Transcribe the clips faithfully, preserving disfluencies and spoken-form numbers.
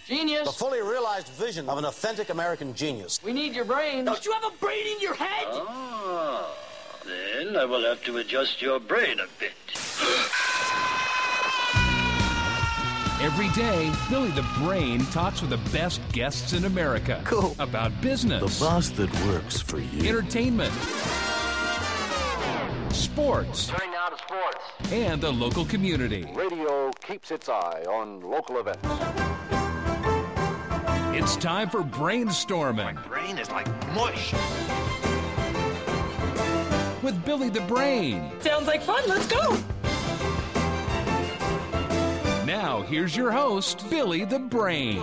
Genius. The fully realized vision of an authentic American genius. We need your brain. Don't you have a brain in your head? Ah, then I will have to adjust your brain a bit. Every day, Billy the Brain talks with the best guests in America. Cool. About business. The boss that works for you. Entertainment. Sports. Turning now to sports. And the local community. Radio keeps its eye on local events. It's time for Brainstorming. My brain is like mush. With Billy the Brain. Sounds like fun. Let's go. Now, here's your host, Billy the Brain.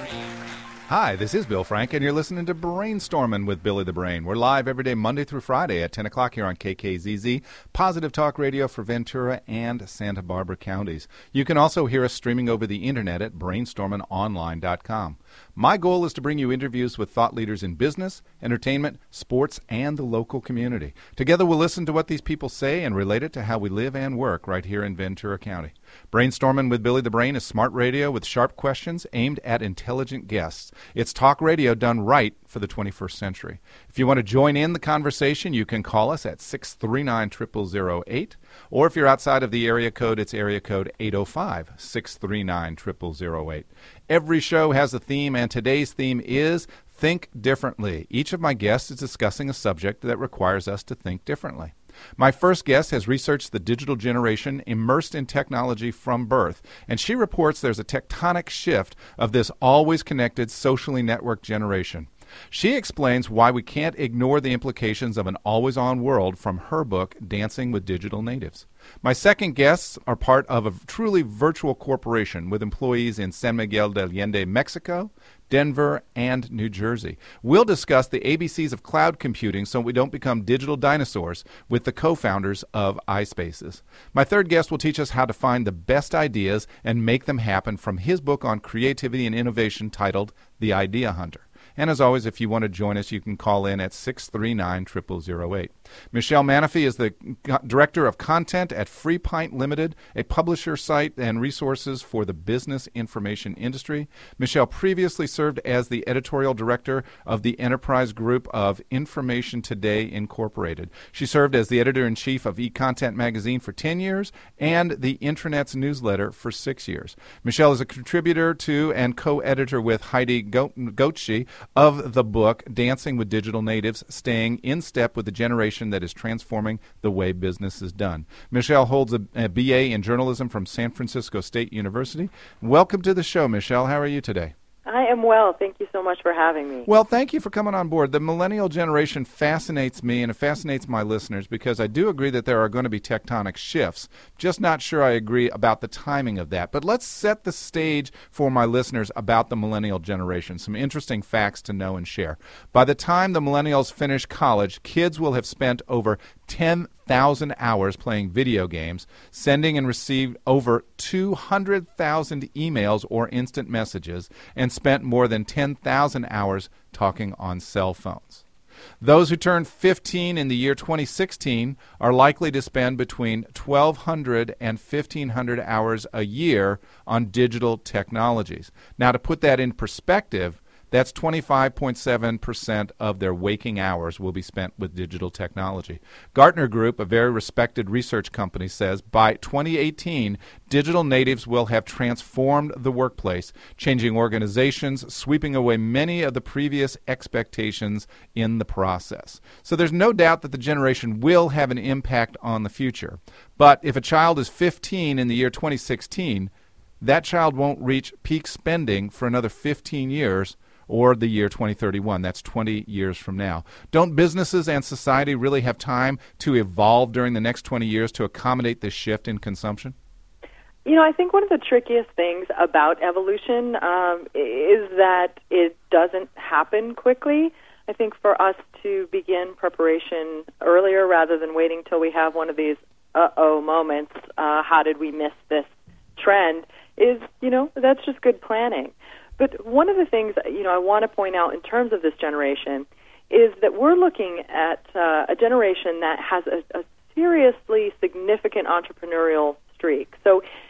Hi, this is Bill Frank, and you're listening to Brainstorming with Billy the Brain. We're live every day, Monday through Friday at ten o'clock here on K K Z Z, Positive Talk Radio for Ventura and Santa Barbara counties. You can also hear us streaming over the internet at brainstorming online dot com. My goal is to bring you interviews with thought leaders in business, entertainment, sports, and the local community. Together we'll listen to what these people say and relate it to how we live and work right here in Ventura County. Brainstorming with Billy the Brain is smart radio with sharp questions aimed at intelligent guests. It's talk radio done right for the twenty-first century. If you want to join in the conversation, you can call us at six three nine, zero zero zero eight, or if you're outside of the area code, it's area code eight oh five, six three nine, zero zero zero eight. Every show has a theme, and today's theme is Think Differently. Each of my guests is discussing a subject that requires us to think differently. My first guest has researched the digital generation immersed in technology from birth, and she reports there's a tectonic shift of this always connected, socially networked generation. She explains why we can't ignore the implications of an always-on world from her book, Dancing with Digital Natives. My second guests are part of a truly virtual corporation with employees in San Miguel de Allende, Mexico, Denver, and New Jersey. We'll discuss the A B Cs of cloud computing so we don't become digital dinosaurs with the co-founders of iSpaces. My third guest will teach us how to find the best ideas and make them happen from his book on creativity and innovation titled The Idea Hunter. And as always, if you want to join us, you can call in at six three nine, zero zero zero eight. Michelle Manafee is the Director of Content at Free Pint Limited, a publisher site and resources for the business information industry. Michelle previously served as the Editorial Director of the enterprise group of Information Today Incorporated. She served as the Editor-in-Chief of eContent Magazine for ten years and the Internet's newsletter for six years. Michelle is a contributor to and co-editor with Heidi Goetze of the book Dancing with Digital Natives, Staying in Step with the Generation that is Transforming the Way Business is Done. Michelle holds a, a B A in journalism from San Francisco State University. Welcome to the show, Michelle. How are you today? I am well. Thank you so much for having me. Well, thank you for coming on board. The millennial generation fascinates me and it fascinates my listeners because I do agree that there are going to be tectonic shifts. Just not sure I agree about the timing of that. But let's set the stage for my listeners about the millennial generation. Some interesting facts to know and share. By the time the millennials finish college, kids will have spent over ten thousand hours playing video games, sending and received over two hundred thousand emails or instant messages, and spent more than ten thousand hours talking on cell phones. Those who turn fifteen in the year twenty sixteen are likely to spend between twelve hundred and fifteen hundred hours a year on digital technologies. Now, to put that in perspective, that's twenty-five point seven percent of their waking hours will be spent with digital technology. Gartner Group, a very respected research company, says by twenty eighteen, digital natives will have transformed the workplace, changing organizations, sweeping away many of the previous expectations in the process. So there's no doubt that the generation will have an impact on the future. But if a child is fifteen in the year twenty sixteen, that child won't reach peak spending for another fifteen years, or the year twenty thirty-one. That's twenty years from now. Don't businesses and society really have time to evolve during the next twenty years to accommodate this shift in consumption? You know, I think one of the trickiest things about evolution um, is that it doesn't happen quickly. I think for us to begin preparation earlier rather than waiting till we have one of these uh-oh moments, uh, how did we miss this trend, is, you know, that's just good planning. But one of the things, you know, I want to point out in terms of this generation is that we're looking at uh, a generation that has a, a seriously significant entrepreneurial streak. So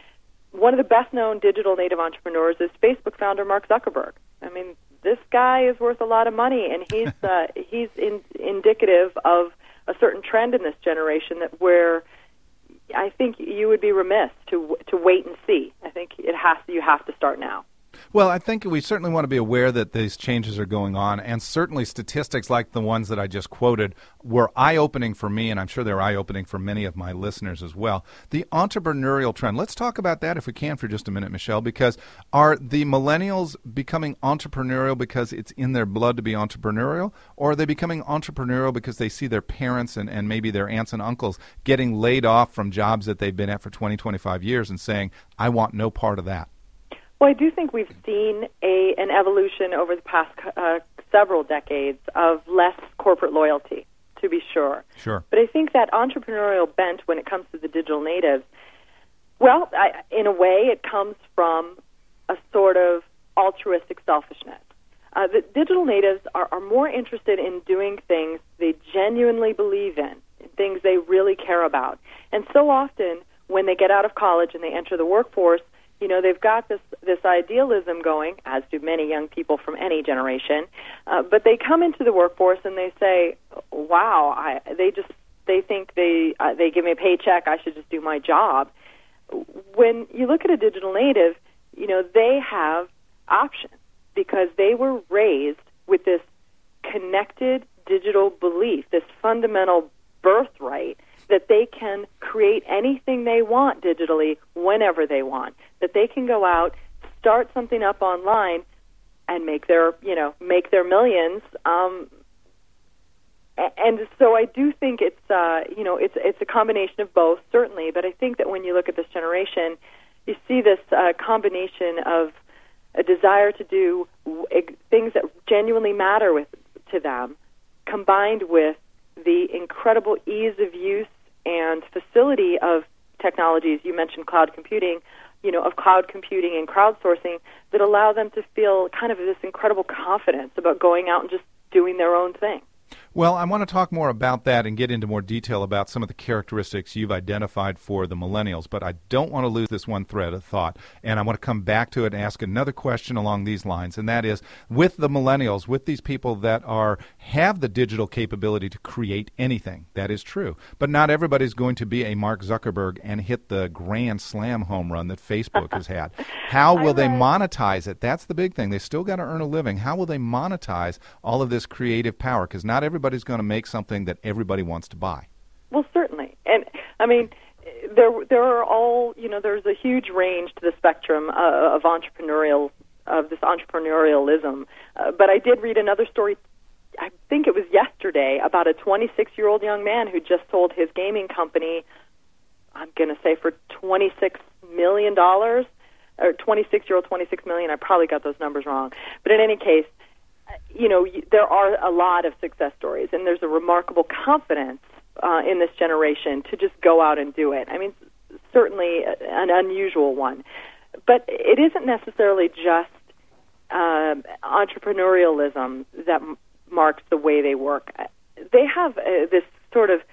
one of the best-known digital native entrepreneurs is Facebook founder Mark Zuckerberg. I mean, this guy is worth a lot of money, and he's uh, he's in, indicative of a certain trend in this generation that where I think you would be remiss to to wait and see. I think it has you have to start now. Well, I think we certainly want to be aware that these changes are going on, and certainly statistics like the ones that I just quoted were eye-opening for me, and I'm sure they're eye-opening for many of my listeners as well. The entrepreneurial trend, let's talk about that if we can for just a minute, Michelle, because are the millennials becoming entrepreneurial because it's in their blood to be entrepreneurial, or are they becoming entrepreneurial because they see their parents and, and maybe their aunts and uncles getting laid off from jobs that they've been at for twenty, twenty-five years and saying, I want no part of that? Well, I do think we've seen a an evolution over the past uh, several decades of less corporate loyalty, to be sure. Sure. But I think that entrepreneurial bent when it comes to the digital natives, well, I, in a way, it comes from a sort of altruistic selfishness. Uh, the digital natives are, are more interested in doing things they genuinely believe in, things they really care about. And so often, when they get out of college and they enter the workforce, you know, they've got this, this idealism going, as do many young people from any generation, uh, but they come into the workforce and they say, wow, I, they just, they think they, uh, they give me a paycheck, I should just do my job. When you look at a digital native, you know, they have options because they were raised with this connected digital belief, this fundamental birthright that they can create anything they want digitally whenever they want, that they can go out, start something up online, and make their, you know, make their millions. Um, and so I do think it's, uh, you know, it's it's a combination of both, certainly. But I think that when you look at this generation, you see this uh, combination of a desire to do things that genuinely matter with to them, combined with the incredible ease of use and facility of technologies. You mentioned cloud computing, you know, of cloud computing and crowdsourcing that allow them to feel kind of this incredible confidence about going out and just doing their own thing. Well, I want to talk more about that and get into more detail about some of the characteristics you've identified for the millennials, but I don't want to lose this one thread of thought, and I want to come back to it and ask another question along these lines, and that is, with the millennials, with these people that are have the digital capability to create anything, that is true, but not everybody's going to be a Mark Zuckerberg and hit the grand slam home run that Facebook has had. How will they monetize it? That's the big thing. They still got to earn a living. How will they monetize all of this creative power? Because not everybody Everybody's going to make something that everybody wants to buy. Well, certainly. And, I mean, there there are all, you know, there's a huge range to the spectrum uh, of entrepreneurial, of this entrepreneurialism. Uh, but I did read another story, I think it was yesterday, about a twenty-six-year-old young man who just sold his gaming company, I'm going to say for twenty-six million dollars, or twenty-six-year-old, twenty-six million dollars. I probably got those numbers wrong. But in any case, you know, there are a lot of success stories, and there's a remarkable confidence uh, in this generation to just go out and do it. I mean, certainly an unusual one. But it isn't necessarily just uh, entrepreneurialism that m- marks the way they work. They have uh, this sort of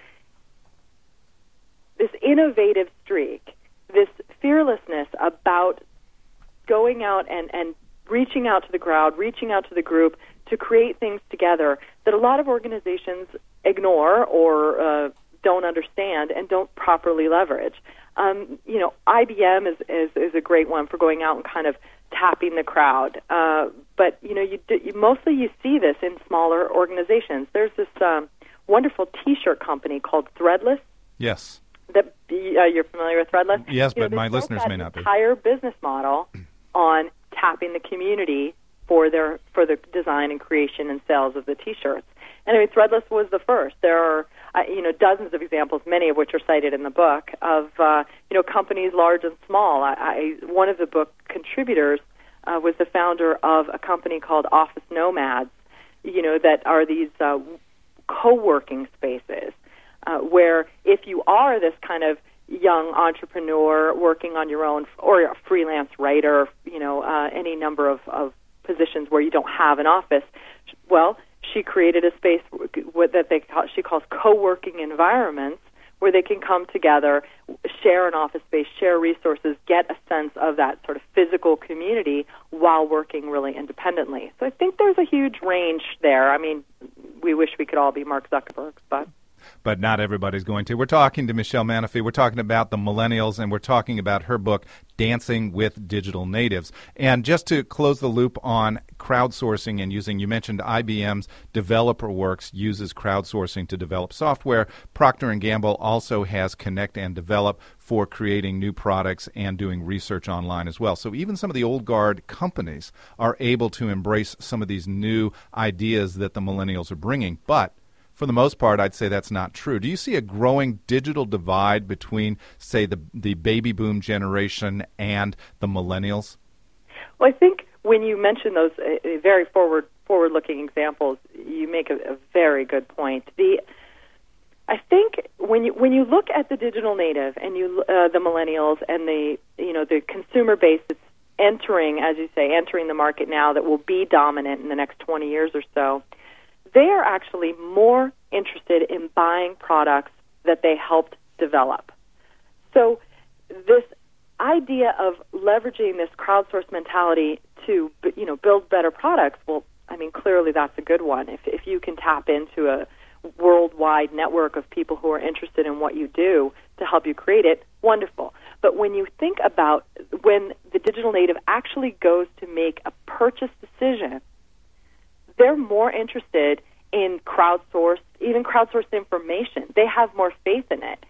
this innovative streak, this fearlessness about going out and, and reaching out to the crowd, reaching out to the group to create things together that a lot of organizations ignore or uh, don't understand and don't properly leverage. Um, you know, I B M is, is, is a great one for going out and kind of tapping the crowd. Uh, but, you know, you, you mostly you see this in smaller organizations. There's this um, wonderful T-shirt company called Threadless. Yes. That uh, you're familiar with Threadless? Yes, you know, but my listeners may not be. Entire business model on tapping the community for their for the design and creation and sales of the T-shirts. And I mean, Threadless was the first. There are uh, you know dozens of examples, many of which are cited in the book, of uh, you know companies large and small. I, I one of the book contributors uh, was the founder of a company called Office Nomads. You know that are these uh, co-working spaces uh, where if you are this kind of young entrepreneur working on your own, or a freelance writer, you know, uh, any number of, of positions where you don't have an office. Well, she created a space that they call, she calls co-working environments where they can come together, share an office space, share resources, get a sense of that sort of physical community while working really independently. So I think there's a huge range there. I mean, we wish we could all be Mark Zuckerberg, but... But not everybody's going to. We're talking to Michelle Manafee. We're talking about the millennials, and we're talking about her book, Dancing with Digital Natives. And just to close the loop on crowdsourcing and using, you mentioned I B M's DeveloperWorks uses crowdsourcing to develop software. Procter and Gamble also has Connect and Develop for creating new products and doing research online as well. So even some of the old guard companies are able to embrace some of these new ideas that the millennials are bringing. But for the most part, I'd say that's not true. Do you see a growing digital divide between, say, the the baby boom generation and the millennials? Well, I think when you mention those uh, very forward forward-looking examples, you make a, a very good point. The I think when you when you look at the digital native and you uh, the millennials and the you know the consumer base that's entering, as you say, entering the market now that will be dominant in the next twenty years or so, they are actually more interested in buying products that they helped develop. So this idea of leveraging this crowdsource mentality to, you know, build better products, well, I mean, clearly that's a good one. If if you can tap into a worldwide network of people who are interested in what you do to help you create it, wonderful. But when you think about when the digital native actually goes to make a purchase decision, they're more interested in crowdsourced, even crowdsourced information. They have more faith in it.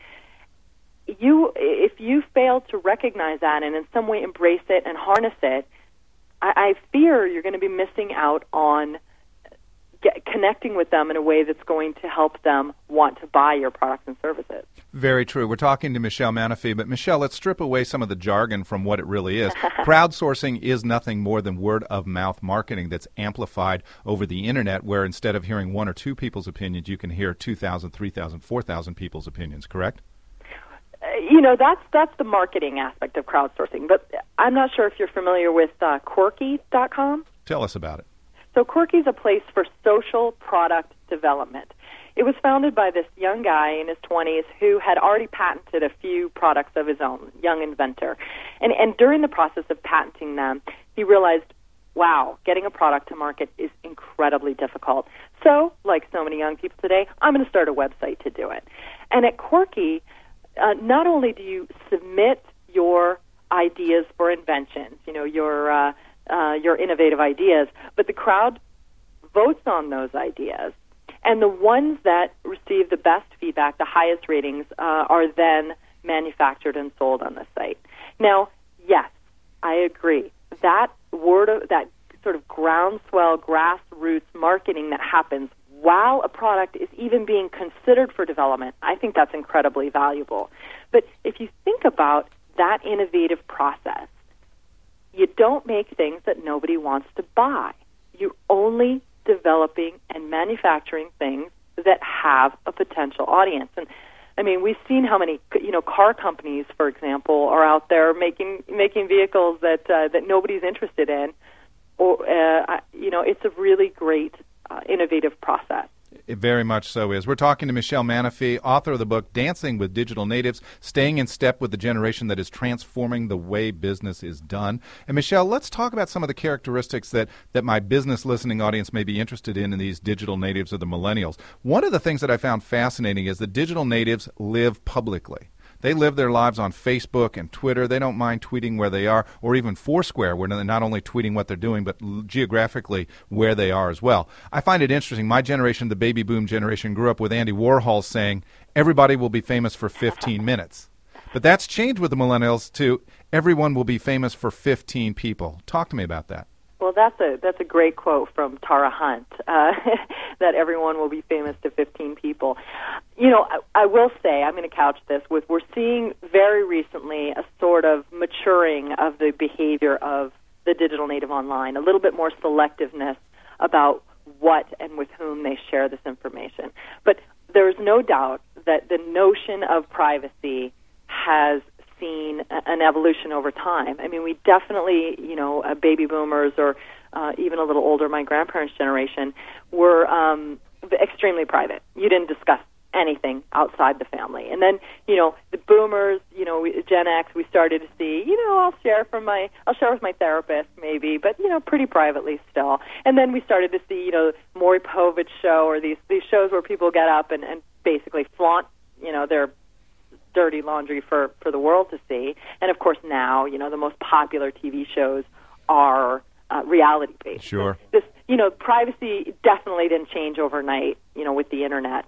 You, if you fail to recognize that and in some way embrace it and harness it, I, I fear you're going to be missing out on get, connecting with them in a way that's going to help them want to buy your products and services. Very true. We're talking to Michelle Manafee, but Michelle, let's strip away some of the jargon from what it really is. Crowdsourcing is nothing more than word-of-mouth marketing that's amplified over the Internet, where instead of hearing one or two people's opinions, you can hear two thousand, three thousand, four thousand people's opinions, correct? Uh, you know, that's that's the marketing aspect of crowdsourcing, but I'm not sure if you're familiar with uh, Quirky dot com. Tell us about it. So Quirky is a place for social product development. It was founded by this young guy in his twenties who had already patented a few products of his own, young inventor. And, and during the process of patenting them, he realized, wow, getting a product to market is incredibly difficult. So, like so many young people today, I'm going to start a website to do it. And at Quirky, uh, not only do you submit your ideas for inventions, you know, your uh, uh, your innovative ideas, but the crowd votes on those ideas. And the ones that receive the best feedback, the highest ratings, uh, are then manufactured and sold on the site. Now, yes, I agree. That word of, that sort of groundswell, grassroots marketing that happens while a product is even being considered for development, I think that's incredibly valuable. But if you think about that innovative process, you don't make things that nobody wants to buy. You only developing and manufacturing things that have a potential audience. And I mean, we've seen how many, you know, car companies, for example, are out there making making vehicles that uh, that nobody's interested in. Or uh, you know, it's a really great uh, innovative process. It very much so is. We're talking to Michelle Manafee, author of the book Dancing with Digital Natives, Staying in Step with the Generation that is Transforming the Way Business is Done. And Michelle, let's talk about some of the characteristics that, that my business listening audience may be interested in in these digital natives or the millennials. One of the things that I found fascinating is that digital natives live publicly. They live their lives on Facebook and Twitter. They don't mind tweeting where they are, or even Foursquare, where they're not only tweeting what they're doing, but geographically where they are as well. I find it interesting. My generation, the baby boom generation, grew up with Andy Warhol saying, everybody will be famous for fifteen minutes. But that's changed with the millennials to everyone will be famous for fifteen people. Talk to me about that. Well, that's a that's a great quote from Tara Hunt, uh, that everyone will be famous to fifteen people. You know, I, I will say, I'm going to couch this with, we're seeing very recently a sort of maturing of the behavior of the digital native online, a little bit more selectiveness about what and with whom they share this information. But there's no doubt that the notion of privacy has seen an evolution over time. I mean, we definitely, you know, uh, baby boomers or uh, even a little older, my grandparents' generation, were um, extremely private. You didn't discuss anything outside the family. And then, you know, the boomers, you know, we, Gen X, we started to see, you know, I'll share from my, I'll share with my therapist maybe, but, you know, pretty privately still. And then we started to see, you know, Maury Povich show or these, these shows where people get up and, and basically flaunt, you know, their dirty laundry for, for the world to see. And, of course, now, you know, the most popular T V shows are uh, reality-based. Sure. This, you know, privacy definitely didn't change overnight, you know, with the Internet.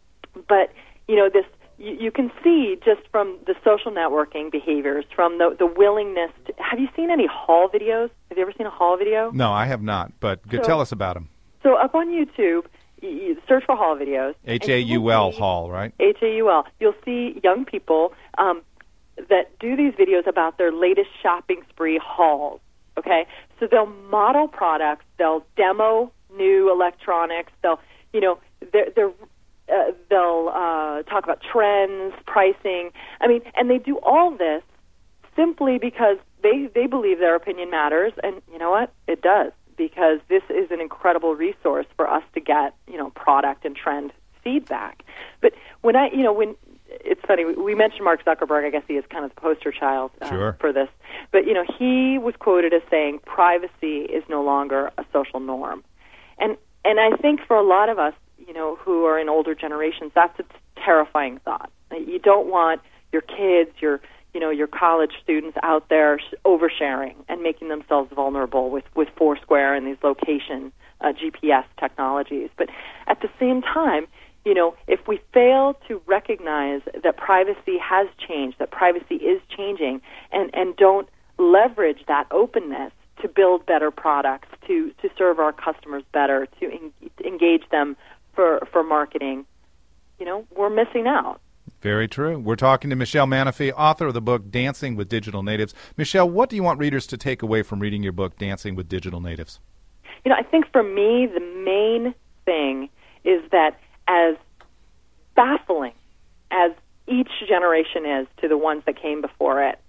But, you know, this you, you can see just from the social networking behaviors, from the, the willingness to... Have you seen any haul videos? Have you ever seen a haul video? No, I have not, but so, tell us about them. So up on YouTube, you, you search for haul videos. H A U L, haul, right? H A U L. You'll see young people um, that do these videos about their latest shopping spree hauls, okay? So they'll model products, they'll demo new electronics, they'll, you know, they're... they're Uh, they'll uh, talk about trends, pricing. I mean, and they do all this simply because they, they believe their opinion matters, and you know what? It does, because this is an incredible resource for us to get, you know, product and trend feedback. But when I, you know, when it's funny, we mentioned Mark Zuckerberg. I guess he is kind of the poster child uh, sure. for this. But you know, he was quoted as saying, "Privacy is no longer a social norm," and and I think for a lot of us, you know, who are in older generations, that's a terrifying thought. You don't want your kids, your, you know, your college students out there sh- oversharing and making themselves vulnerable with, with Foursquare and these location uh, G P S technologies. But at the same time, you know, if we fail to recognize that privacy has changed, that privacy is changing, and, and don't leverage that openness to build better products, to, to serve our customers better, to en- engage them For, for marketing, you know, we're missing out. Very true. We're talking to Michelle Manafee, author of the book Dancing with Digital Natives. Michelle, what do you want readers to take away from reading your book, Dancing with Digital Natives? You know, I think for me, the main thing is that as baffling as each generation is to the ones that came before it,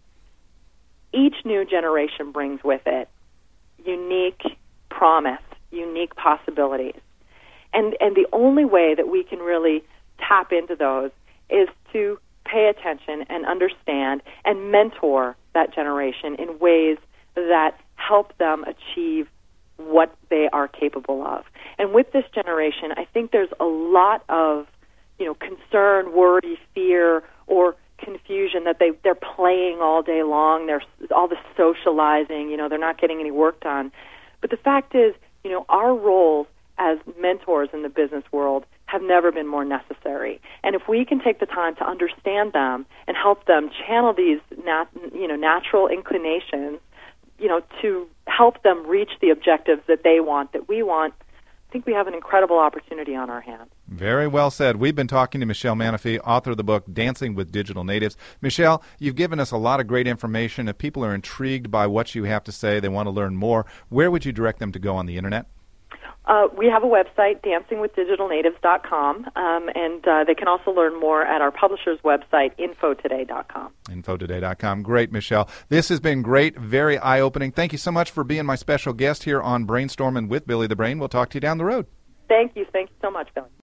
each new generation brings with it unique promise, unique possibilities. And and the only way that we can really tap into those is to pay attention and understand and mentor that generation in ways that help them achieve what they are capable of. And with this generation, I think there's a lot of, you know, concern, worry, fear, or confusion that they, they're playing all day long. There's all the socializing, you know, they're not getting any work done. But the fact is, you know, our roles as mentors in the business world have never been more necessary. And if we can take the time to understand them and help them channel these nat- you know, natural inclinations, you know, to help them reach the objectives that they want, that we want, I think we have an incredible opportunity on our hands. Very well said. We've been talking to Michelle Manafee, author of the book Dancing with Digital Natives. Michelle, you've given us a lot of great information. If people are intrigued by what you have to say, they want to learn more, where would you direct them to go on the Internet? Uh, we have a website, dancing with digital natives dot com, um, and uh, they can also learn more at our publisher's website, info today dot com. info today dot com. Great, Michelle. This has been great, very eye-opening. Thank you so much for being my special guest here on Brainstorming with Billy the Brain. We'll talk to you down the road. Thank you. Thank you so much, Billy.